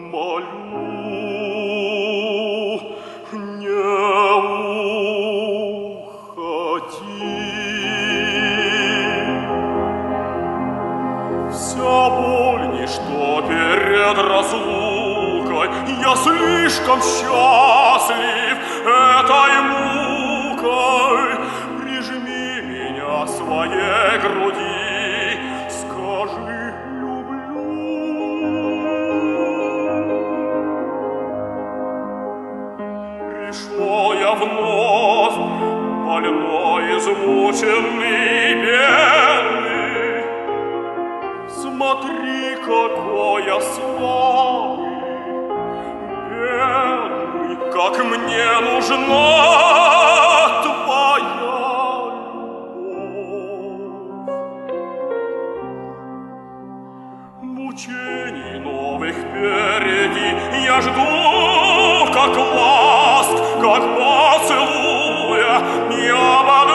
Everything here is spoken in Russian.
молю, не уходи. Вся боль ничто перед разлукой, я слишком счастлив этой мукой. Прижми меня своей груди, скажи люблю. Пришел я вновь, больной, измученный, бедный. Смотри, какой я слабый, бедный, как мне нужна твоя любовь. Мучений новых впереди я жду, как ласк, как поцелуя, я